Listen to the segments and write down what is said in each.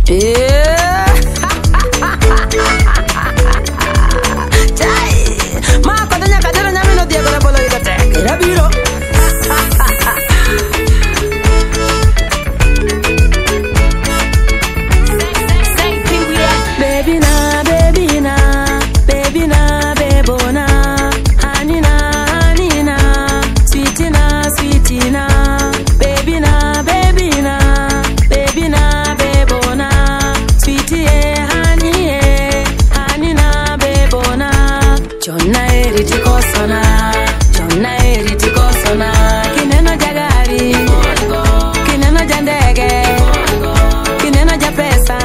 Yeah. Chai. Ma kotonya kadero nyami no dia kona bolo ita tek. Rabiro. Baby na, baby na, baby na, bebona. Honey na, honey na, sweetie na, sweetie na. Baby na, baby na, baby na, bebona. Sweetie honey na, bebona. Chonna eriti kosona, chonna eriti kosona. Kineno jagari, kineno jandege, kineno japesa.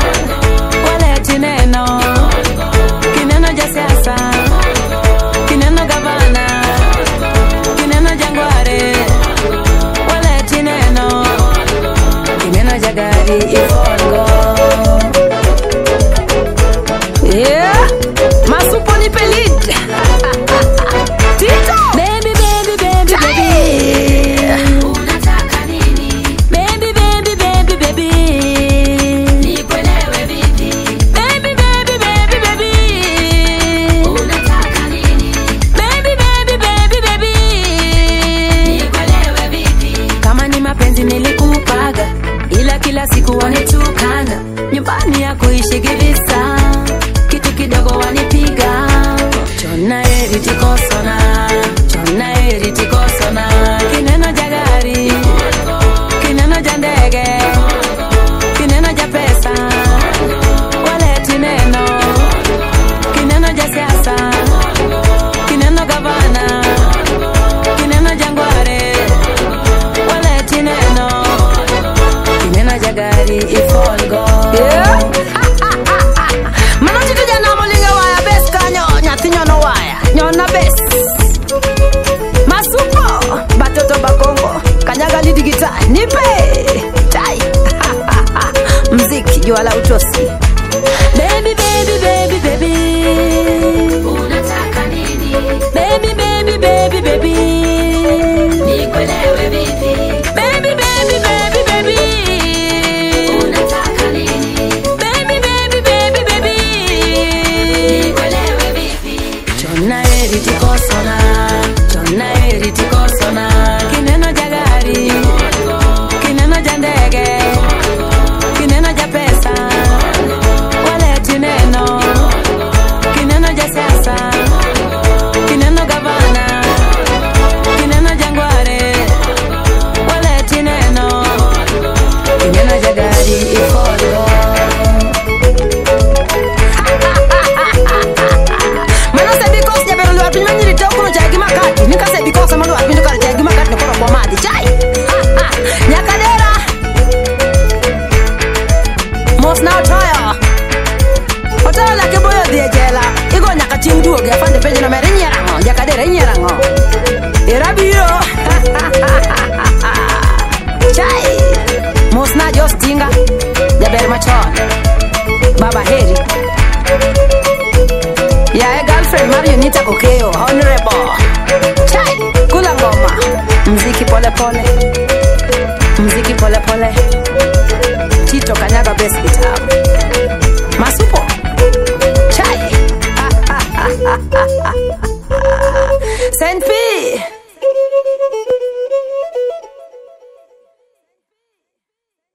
Kineno jasiasa, kineno gavana, kineno jangware, wale kineno jagari ifongo. Yeah, masupo ni pelid. Tito, baby, baby, baby, baby. Unataka nini? Baby, baby, baby, baby. Nikuelewe vipi? Baby, baby, baby, baby. Unataka nini? Baby, baby, baby, baby. Nikuelewe vipi? Kama ni mapenzi nilikupaga, ila kila siku wanitukana. Nyumbani ya kuishi givisa, kitu kidogo wanipiga. Chonna eriti kosona, chonna eriti kosona. Kineno jagari, kineno jandege, kineno japesa. Wale kineno jasiasa, kineno gavana, kineno jangware. Wale kineno jagari ifolgo. Yeah. Mano chitu jana molinga waya bes kanyo nyati nyono waya nyona bes masupo batoto bakongo kanyaga lidi gitaa nipe chai mziki juala utosi. Baby, baby, baby, baby. Unataka nini? Baby, baby, baby, baby. Nikuelewe vipi? Baby, baby, baby, baby. Unataka nini? Baby, baby, baby, baby. Nikuelewe vipi? Chonna eriti kosona, chonna eriti kosona. Kineno jagari, kineno jandege, kineno japesa. Wale kineno jasiasa, kineno gavana, kineno jangware. Wale kineno jagari ifolgo. Mana se because ya bero luar pinyo nyiri toko no jagi makati. Nika se because ama luar pinyo kar jagi makati no koro bomadi chai. Nyakadera mos now try. Otala la ke boyo die jela. Igo nyaka chieng duoge afande penjo no mere nyerango. Nyakadera nyerango. Irabiro. Chai. Mos na Jostinga. Jaber machon. Baba heri. Ya girlfriend Mario Nita Kokeo, honorable. Chai, kula ngoma. Mziki pole pole. Mziki pole pole.